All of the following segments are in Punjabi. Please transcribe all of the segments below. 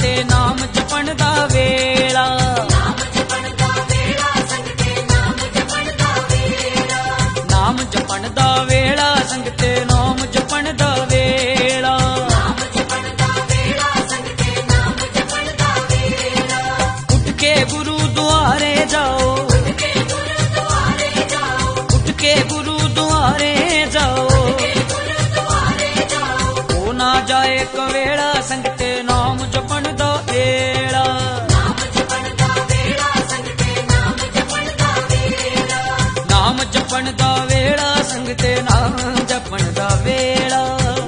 ਸੰਗਤੇ ਨਾਮ ਜਪਣ ਦਾ ਵੇਲਾ। ਨਾਮ ਜਪਣ ਦਾ ਵੇਲਾ ਸੰਗਤੇ ਨਾਮ ਜਪਣ ਦਾ ਵੇਲਾ। ਉੱਠ ਕੇ ਗੁਰੂ ਦੁਆਰੇ ਜਾਓ, ਉੱਠ ਕੇ ਗੁਰੂ ਦੁਆਰੇ ਜਾਓ। ਹੋ ਨਾ ਜਾਏ ਕਵੇਲਾ ਸੰਗਤੇ ਨਾਮ ਜਪਣ ਦਾ ਵੇਲਾ। ਨਾਮ ਜਪਣ ਦਾ ਵੇਲਾ ਸੰਗਤੇ ਨਾਮ ਜਪਣ ਦਾ ਵੇਲਾ।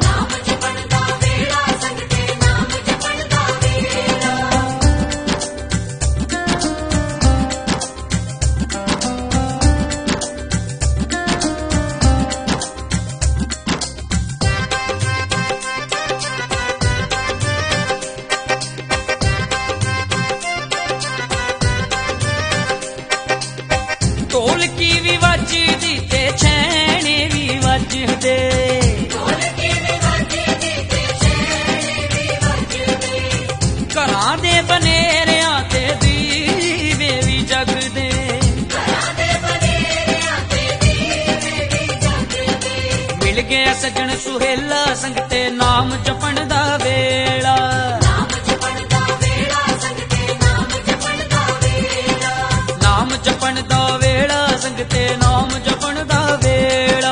ਢੋਲਕੀ ਵੀ ਵੱਜਦੀ ਤੇ ਛੈਣੇ ਵੀ ਵੱਜਦੇ, ਘਰਾਂ ਦੇ ਬਨੇਰਿਆਂ ਤੇ ਦੀਵੇ ਵੀ ਜਗਦੇ। ਮਿਲ ਗਿਆ ਸੱਜਣ ਸੁਹੇਲਾ ਸੰਗਤੇ ਨਾਮ ਜਪਣ ਦਾ ਵੇਲਾ। ਨਾਮ ਜਪਣ ਦਾ ਵੇਲਾ ਸੰਗਤੇ ਨਾਮ ਜਪਣ ਦਾ ਵੇਲਾ।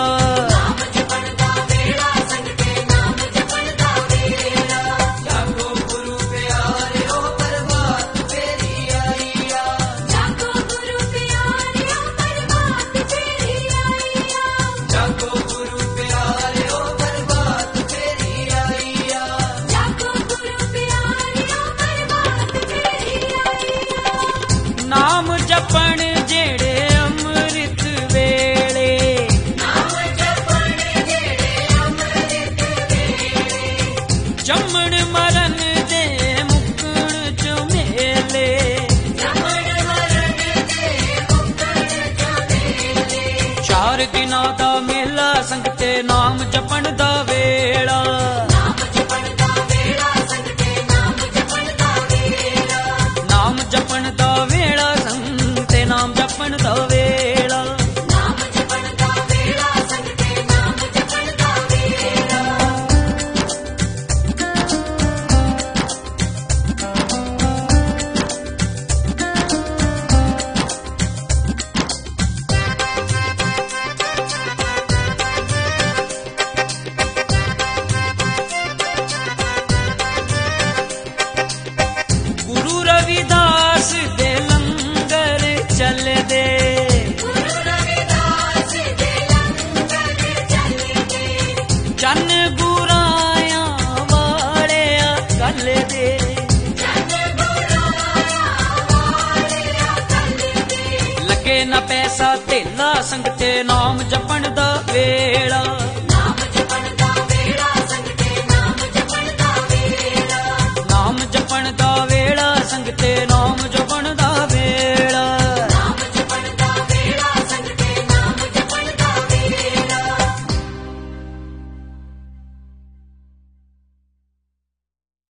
ਜਾਗੋ ਗੁਰੂ ਪਿਆਰਿਓ ਪ੍ਰਭਾਤ ਫੇਰੀ ਆਈ ਆ। ਜਾਗੋ ਗੁਰੂ ਪਿਆਰਿਓ ਪ੍ਰਭਾਤ ਫੇਰੀ ਆਈ ਆ। ਨਾਮ ਜਪਣ ਜਿਹੜੇ ਅੰਮ੍ਰਿਤ ਵੇਲੇ, ਜੰਮਣ ਮਰਨ ਦੇ ਮੁਕਣ ਝਮੇਲੇ। ਚਾਰ ਦਿਨਾਂ ਦਾ ਮੇਲਾ ਸੰਗਤੇ ਨਾਮ ਜਪਣ ਦਾ ਵੇਲਾ। ਨਾਮ ਜਪਣ ਦਾ ਵੇਲਾ ਸੰਗਤੇ ਨਾਮ ਜਪਣ ਦਾ ਵੇਲਾ। ਗੁਰੂ ਰਵਿਦਾਸ ਦੇ ਲੰਗਰ ਚੱਲਦੇ, ਚੰਨ ਗੁਰਾਇਆਂ ਵਾਲਿਆ ਗੱਲ ਦੇ। ਲੱਗੇ ਨਾ ਪੈਸਾ ਧੇਲਾ ਸੰਗਤੇ ਨਾਮ ਜਪਣ ਦਾ ਵੇਲਾ। ਨਾਮ ਜਪਣ ਦਾ ਵੇਲਾ ਸੰਗਤੇ ਨਾਮ ਜਪਣ ਦਾ ਵੇਲਾ।